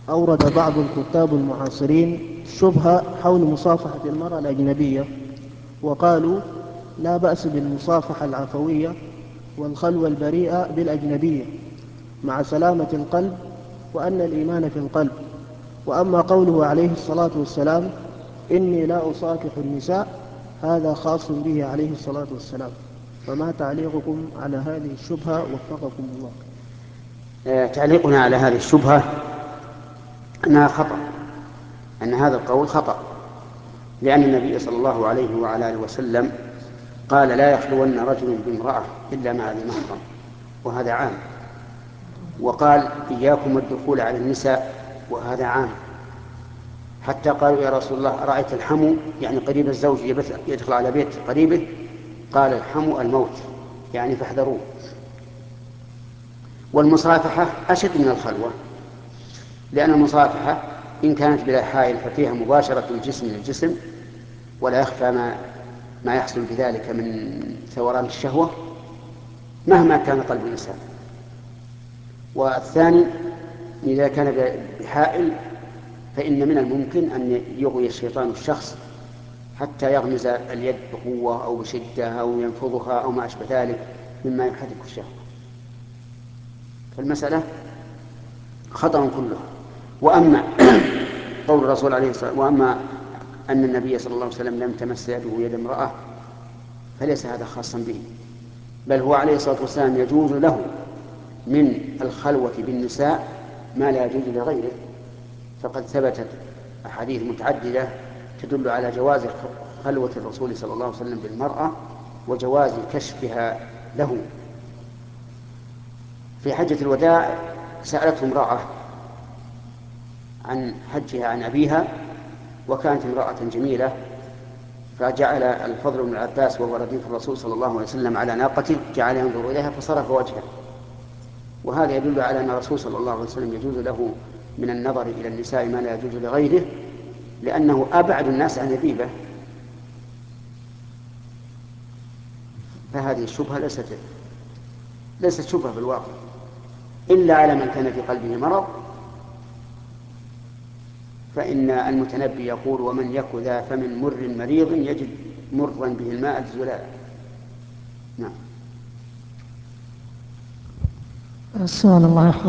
أورد بعض الكتاب المعاصرين شبهة حول مصافحة المرأة الأجنبية، وقالوا لا بأس بالمصافحة العفوية والخلوة البريئة بالأجنبية مع سلامة القلب، وأن الإيمان في القلب. وأما قوله عليه الصلاة والسلام إني لا أصافح النساء، هذا خاص به عليه الصلاة والسلام. فما تعليقكم على هذه الشبهة وفقكم الله؟ تعليقنا على هذه الشبهة أنها خطأ، أن هذا القول خطأ، لأن النبي صلى الله عليه وعلى آله وسلم قال لا يخلون رجل بامرأة إلا مع ذي محرم، وهذا عام. وقال إياكم الدخول على النساء، وهذا عام. حتى قالوا يا رسول الله أرأيت الحمو، يعني قريب الزوج يدخل على بيت قريبه، قال الحمو الموت، يعني فاحذروه. والمصافحة أشد من الخلوة، لأن المصافحة إن كانت بلا حائل ففيها مباشرة الجسم للجسم، ولا يخفى ما يحصل بذلك من ثوران الشهوة مهما كان قلب الإنسان. والثاني إذا كان بحائل فإن من الممكن أن يغوي الشيطان الشخص حتى يغمز اليد بقوة أو بشدة أو ينفضها أو ما أشبه ذلك مما يحرك الشهوة. فالمسألة خطأ كله. وأما قول الرسول عليه الصلاة والسلام وأما أن النبي صلى الله عليه وسلم لم تمس يده يد امرأة، فليس هذا خاصا به، بل هو عليه الصلاة والسلام يجوز له من الخلوة بالنساء ما لا يجوز لغيره. فقد ثبتت أحاديث متعددة تدل على جواز خلوة الرسول صلى الله عليه وسلم بالمرأة وجواز كشفها له. في حجة الوداع سألته امرأة عن حجها عن أبيها، وكانت امرأة جميلة، فجعل الفضل بن العباس وهو رديف الرسول صلى الله عليه وسلم على ناقته جعل ينظر إليها فصرف وجهه. وهذا يدل على أن الرسول صلى الله عليه وسلم يجوز له من النظر إلى النساء ما لا يجوز لغيره، لأنه أبعد الناس عن الريبة. فهذه الشبهة ليست شبهة بالواقع، إلا على من كان في قلبه مرض، فإن المتنبي يقول ومن يك ذا فمن مر مريض يجد مرا به الماء الزلال. نعم. السؤال الله يحفظه.